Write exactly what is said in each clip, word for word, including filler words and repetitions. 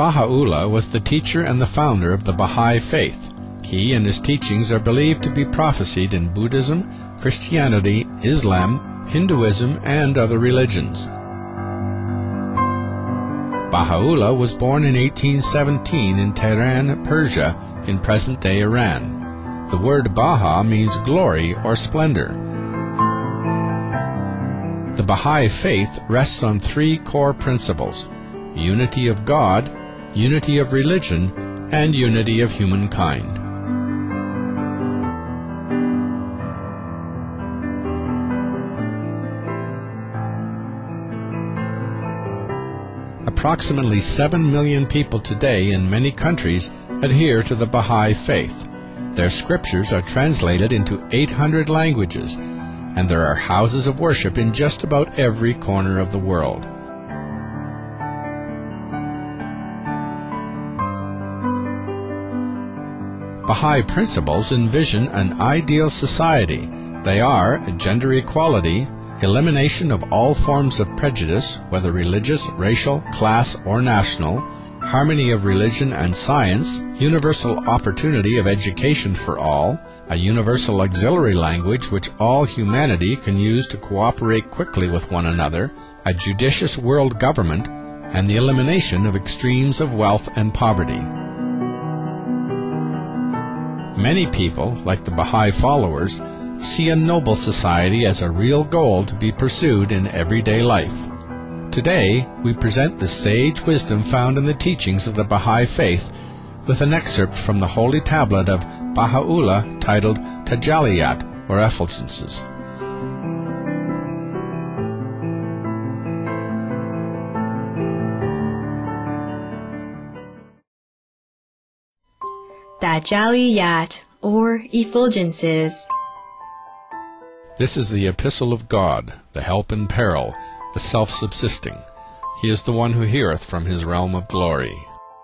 Baha'u'llah was the teacher and the founder of the Baha'i faith. He and his teachings are believed to be prophesied in Buddhism, Christianity, Islam, Hinduism, and other religions. Baha'u'llah was born in eighteen seventeen in Tehran, Persia, in present-day Iran. The word Baha means glory or splendor. The Baha'i faith rests on three core principles: unity of God, unity of religion, and unity of humankind. Approximately seven million people today in many countries adhere to the Baha'i faith. Their scriptures are translated into eight hundred languages, and there are houses of worship in just about every corner of the world. Baha'i principles envision an ideal society. They are gender equality, elimination of all forms of prejudice, whether religious, racial, class, or national, harmony of religion and science, universal opportunity of education for all, a universal auxiliary language which all humanity can use to cooperate quickly with one another, a judicious world government, and the elimination of extremes of wealth and poverty. Many people, like the Baha'i followers, see a noble society as a real goal to be pursued in everyday life. Today, we present the sage wisdom found in the teachings of the Baha'i faith with an excerpt from the holy tablet of Baha'u'llah titled Tajalliyat, or Effulgences. Tajalliyat, or Effulgences. This is the epistle of God, the help in peril, the self-subsisting. He is the one who heareth from his realm of glory.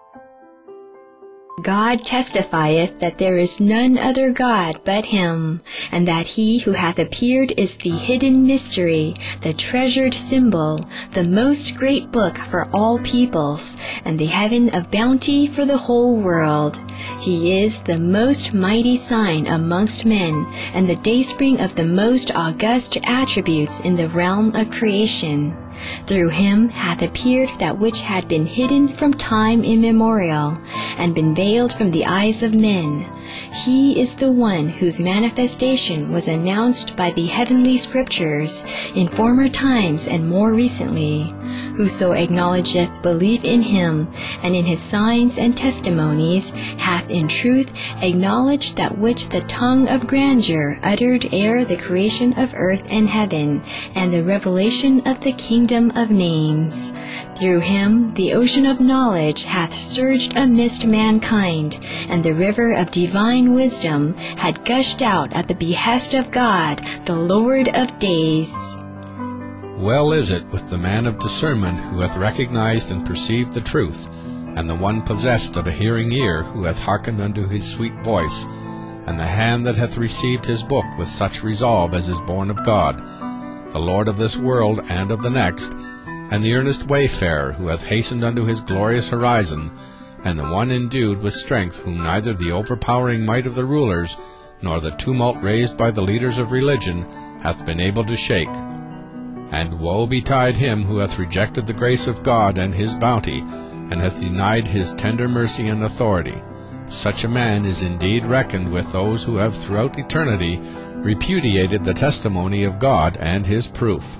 God testifieth that there is none other God but him, and that he who hath appeared is the hidden mystery, the treasured symbol, the most great book for all peoples, and the heaven of bounty for the whole world. He is the most mighty sign amongst men, and the dayspring of the most august attributes in the realm of creation. Through him hath appeared that which had been hidden from time immemorial, and been veiled from the eyes of men. He is the one whose manifestation was announced by the heavenly scriptures in former times and more recently. Whoso acknowledgeth belief in him, and in his signs and testimonies, hath in truth acknowledged that which the tongue of grandeur uttered ere the creation of earth and heaven, and the revelation of the kingdom of names. Through him the ocean of knowledge hath surged amidst mankind, and the river of divine wisdom had gushed out at the behest of God, the Lord of days. Well is it with the man of discernment who hath recognized and perceived the truth, and the one possessed of a hearing ear who hath hearkened unto his sweet voice, and the hand that hath received his book with such resolve as is born of God, the Lord of this world and of the next, and the earnest wayfarer who hath hastened unto his glorious horizon, and the one endued with strength whom neither the overpowering might of the rulers, nor the tumult raised by the leaders of religion, hath been able to shake. And woe betide him who hath rejected the grace of God and his bounty, and hath denied his tender mercy and authority. Such a man is indeed reckoned with those who have throughout eternity repudiated the testimony of God and his proof.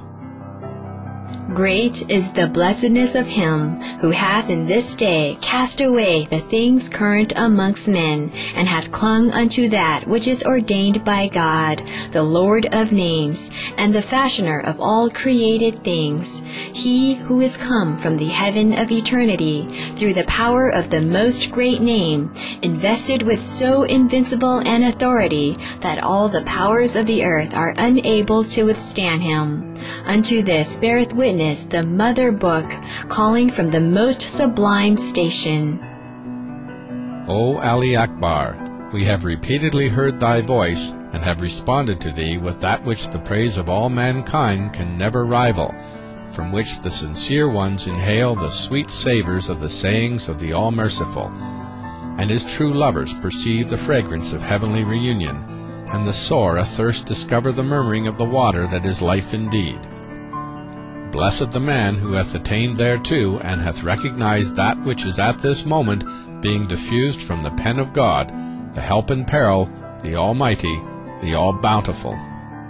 Great is the blessedness of him who hath in this day cast away the things current amongst men, and hath clung unto that which is ordained by God, the Lord of names, and the fashioner of all created things. He who is come from the heaven of eternity, through the power of the most great name, invested with so invincible an authority that all the powers of the earth are unable to withstand him. Unto this beareth witness the mother book, calling from the most sublime station. O Ali Akbar, we have repeatedly heard thy voice, and have responded to thee with that which the praise of all mankind can never rival. from which the sincere ones inhale the sweet savours of the sayings of the All-Merciful, and his true lovers perceive the fragrance of heavenly reunion, and the sore athirst discover the murmuring of the water that is life indeed. Blessed the man who hath attained thereto, and hath recognized that which is at this moment being diffused from the pen of God, the help in peril, the Almighty, the All-Bountiful.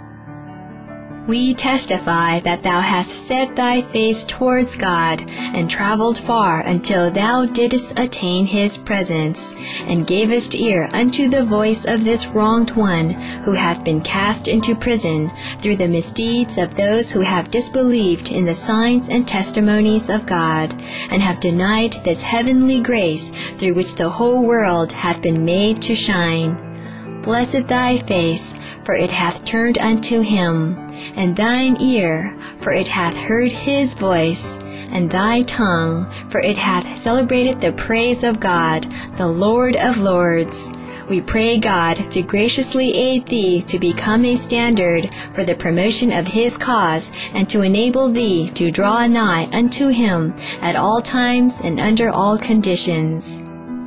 We testify that thou hast set thy face towards God, and travelled far until thou didst attain his presence, and gavest ear unto the voice of this wronged one, who hath been cast into prison, through the misdeeds of those who have disbelieved in the signs and testimonies of God, and have denied this heavenly grace, through which the whole world hath been made to shine. Blessed thy face, for it hath turned unto him, and thine ear, for it hath heard his voice, and thy tongue, for it hath celebrated the praise of God, the Lord of lords. We pray God to graciously aid thee to become a standard for the promotion of his cause, and to enable thee to draw nigh unto him at all times and under all conditions.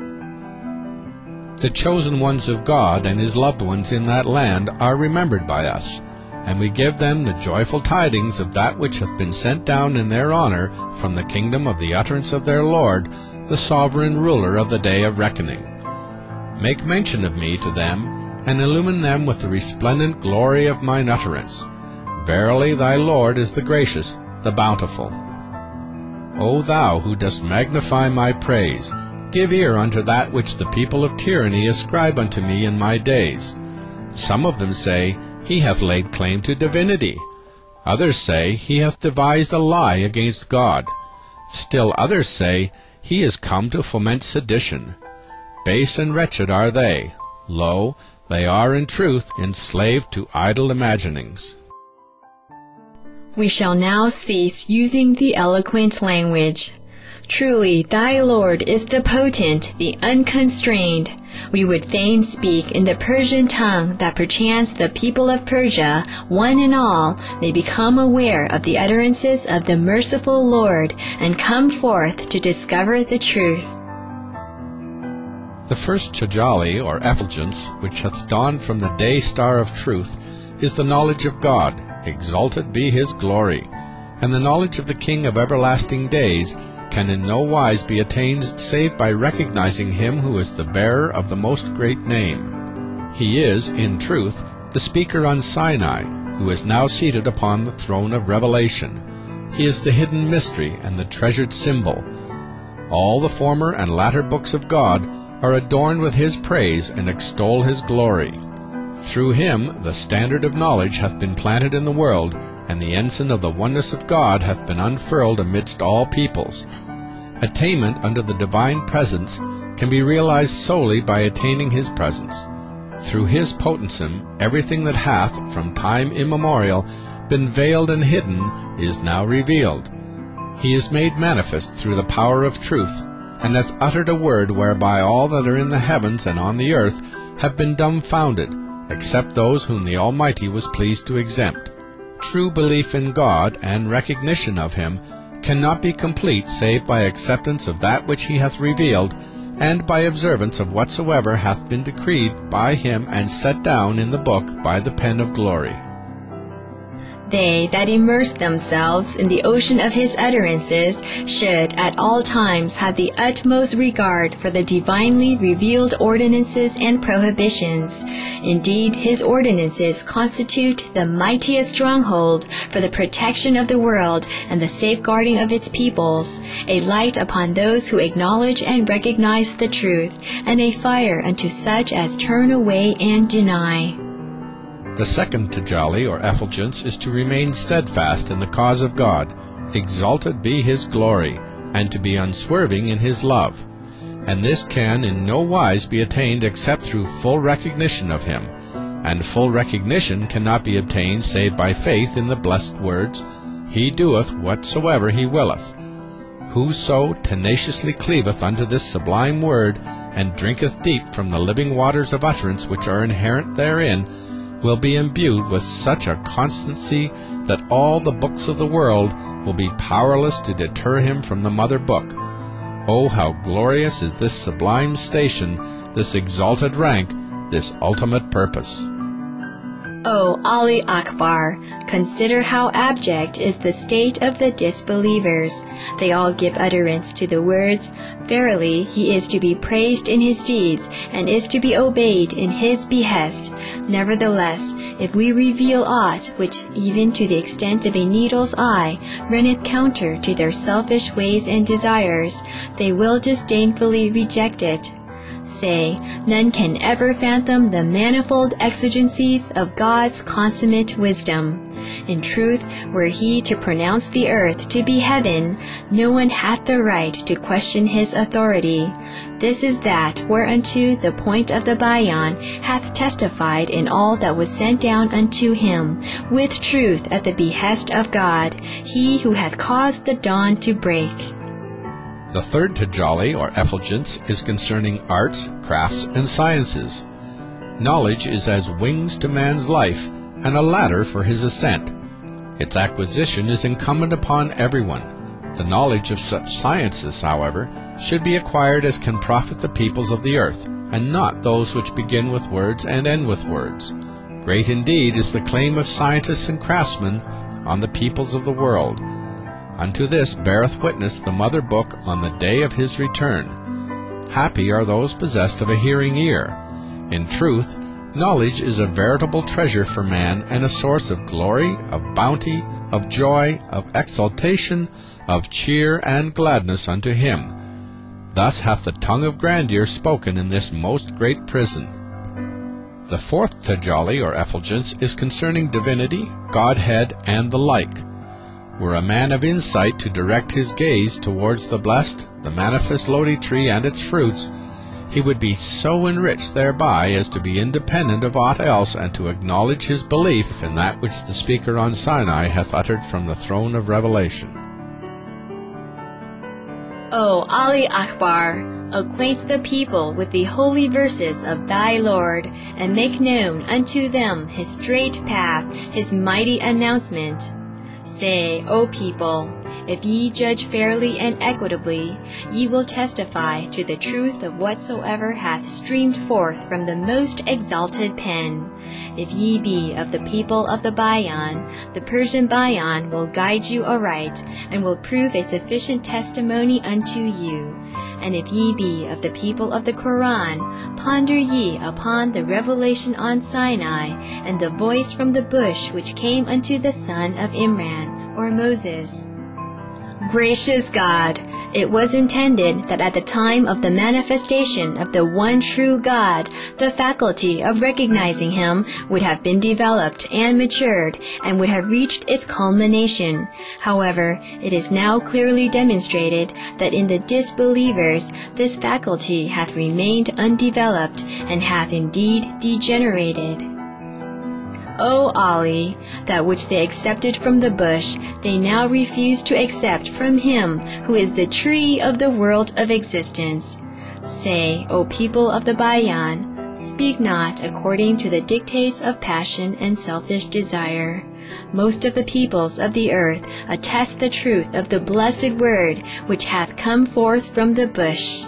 The chosen ones of God and his loved ones in that land are remembered by us, and we give them the joyful tidings of that which hath been sent down in their honor from the kingdom of the utterance of their Lord, the sovereign ruler of the day of reckoning. Make mention of me to them, and illumine them with the resplendent glory of mine utterance. Verily thy Lord is the gracious, the bountiful. O thou who dost magnify my praise, give ear unto that which the people of tyranny ascribe unto me in my days. Some of them say, he hath laid claim to divinity. Others say, he hath devised a lie against God. Still others say, he is come to foment sedition. Base and wretched are they. Lo, they are in truth enslaved to idle imaginings. We shall now cease using the eloquent language. Truly, thy Lord is the potent, the unconstrained. We would fain speak in the Persian tongue, that perchance the people of Persia, one and all, may become aware of the utterances of the merciful Lord, and come forth to discover the truth. The first Tajali, or effulgence, which hath dawned from the day star of truth, is the knowledge of God, exalted be his glory, and the knowledge of the King of everlasting days can in no wise be attained save by recognizing him who is the bearer of the most great name. He is, in truth, the speaker on Sinai, who is now seated upon the throne of revelation. He is the hidden mystery and the treasured symbol. All the former and latter books of God are adorned with his praise and extol his glory. Through him the standard of knowledge hath been planted in the world, and the ensign of the oneness of God hath been unfurled amidst all peoples. Attainment unto the divine presence can be realized solely by attaining his presence. Through his potency, everything that hath, from time immemorial, been veiled and hidden, is now revealed. He is made manifest through the power of truth, and hath uttered a word whereby all that are in the heavens and on the earth have been dumbfounded, except those whom the Almighty was pleased to exempt. True belief in God and recognition of him cannot be complete save by acceptance of that which he hath revealed, and by observance of whatsoever hath been decreed by him and set down in the book by the pen of glory. They that immerse themselves in the ocean of his utterances should at all times have the utmost regard for the divinely revealed ordinances and prohibitions. Indeed, his ordinances constitute the mightiest stronghold for the protection of the world and the safeguarding of its peoples, a light upon those who acknowledge and recognize the truth, and a fire unto such as turn away and deny. The second Tajali, or effulgence, is to remain steadfast in the cause of God, exalted be his glory, and to be unswerving in his love. And this can in no wise be attained except through full recognition of him, and full recognition cannot be obtained save by faith in the blessed words, He doeth whatsoever he willeth. Whoso tenaciously cleaveth unto this sublime word, and drinketh deep from the living waters of utterance which are inherent therein, will be imbued with such a constancy that all the books of the world will be powerless to deter him from the mother book. Oh, how glorious is this sublime station, this exalted rank, this ultimate purpose! O Ali Akbar, consider how abject is the state of the disbelievers. They all give utterance to the words, "Verily, he is to be praised in his deeds, and is to be obeyed in his behest." Nevertheless, if we reveal aught which, even to the extent of a needle's eye, runneth counter to their selfish ways and desires, they will disdainfully reject it. Say, none can ever fathom the manifold exigencies of God's consummate wisdom. In truth, were he to pronounce the earth to be heaven, no one hath the right to question his authority. This is that whereunto the point of the Bayan hath testified in all that was sent down unto him, with truth at the behest of God, he who hath caused the dawn to break. The third Tajalli, or effulgence, is concerning arts, crafts, and sciences. Knowledge is as wings to man's life, and a ladder for his ascent. Its acquisition is incumbent upon everyone. The knowledge of such sciences, however, should be acquired as can profit the peoples of the earth, and not those which begin with words and end with words. Great indeed is the claim of scientists and craftsmen on the peoples of the world. Unto this beareth witness the mother book on the day of his return. Happy are those possessed of a hearing ear. In truth, knowledge is a veritable treasure for man, and a source of glory, of bounty, of joy, of exultation, of cheer and gladness unto him. Thus hath the tongue of grandeur spoken in this most great prison. The fourth Tajalli, or effulgence, is concerning divinity, Godhead, and the like. Were a man of insight to direct his gaze towards the blessed, the manifest Lodi tree and its fruits, he would be so enriched thereby as to be independent of aught else, and to acknowledge his belief in that which the speaker on Sinai hath uttered from the throne of revelation. O Ali Akbar, acquaint the people with the holy verses of thy Lord, and make known unto them his straight path, his mighty announcement. Say, O people, if ye judge fairly and equitably, ye will testify to the truth of whatsoever hath streamed forth from the most exalted pen. If ye be of the people of the Bayan, the Persian Bayan will guide you aright, and will prove a sufficient testimony unto you. And if ye be of the people of the Quran, ponder ye upon the revelation on Sinai, and the voice from the bush which came unto the son of Imran, or Moses. Gracious God, it was intended that at the time of the manifestation of the one true God, the faculty of recognizing Him would have been developed and matured, and would have reached its culmination. However, it is now clearly demonstrated that in the disbelievers this faculty hath remained undeveloped, and hath indeed degenerated. O Ali, that which they accepted from the bush, they now refuse to accept from Him who is the tree of the world of existence. Say, O people of the Bayan, speak not according to the dictates of passion and selfish desire. Most of the peoples of the earth attest the truth of the blessed word which hath come forth from the bush.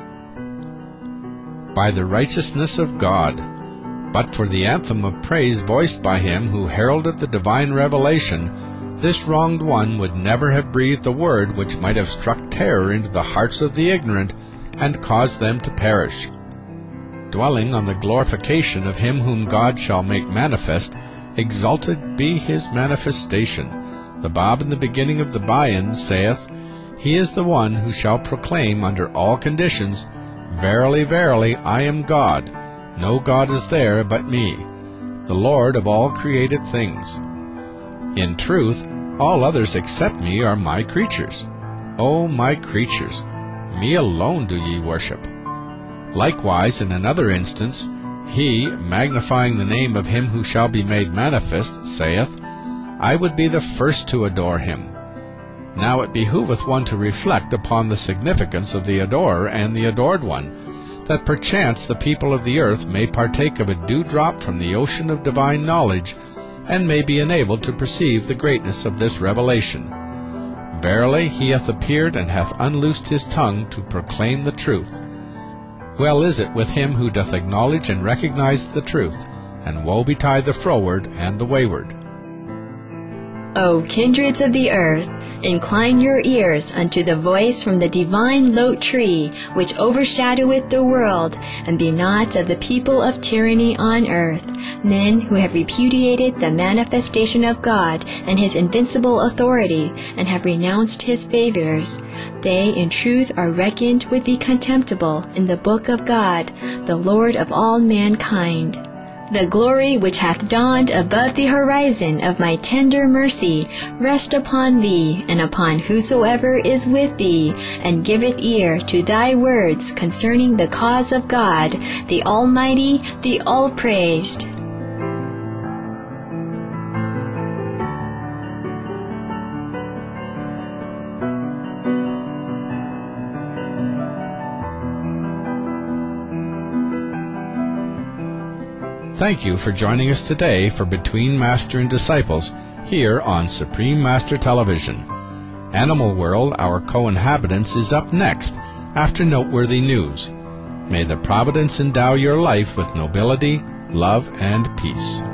By the righteousness of God. But for the anthem of praise voiced by him who heralded the divine revelation, this wronged one would never have breathed a word which might have struck terror into the hearts of the ignorant and caused them to perish. Dwelling on the glorification of him whom God shall make manifest, exalted be his manifestation. The Bab in the beginning of the Bayan saith, He is the one who shall proclaim under all conditions, Verily, verily, I am God. No God is there but me, the Lord of all created things. In truth, all others except me are my creatures. O my creatures, me alone do ye worship. Likewise, in another instance, he, magnifying the name of him who shall be made manifest, saith, I would be the first to adore him. Now it behoveth one to reflect upon the significance of the adorer and the adored one, that perchance the people of the earth may partake of a dewdrop from the ocean of divine knowledge, and may be enabled to perceive the greatness of this revelation. Verily he hath appeared and hath unloosed his tongue to proclaim the truth. Well is it with him who doth acknowledge and recognize the truth, and woe betide the froward and the wayward. O kindreds of the earth, incline your ears unto the voice from the divine lote tree, which overshadoweth the world, and be not of the people of tyranny on earth, men who have repudiated the manifestation of God and his invincible authority, and have renounced his favors. They in truth are reckoned with the contemptible in the book of God, the Lord of all mankind. The glory which hath dawned above the horizon of my tender mercy rest upon thee, and upon whosoever is with thee, and giveth ear to thy words concerning the cause of God, the Almighty, the All-Praised. Thank you for joining us today for Between Master and Disciples here on Supreme Master Television. Animal World, Our Co-Inhabitants, is up next after noteworthy news. May the Providence endow your life with nobility, love, and peace.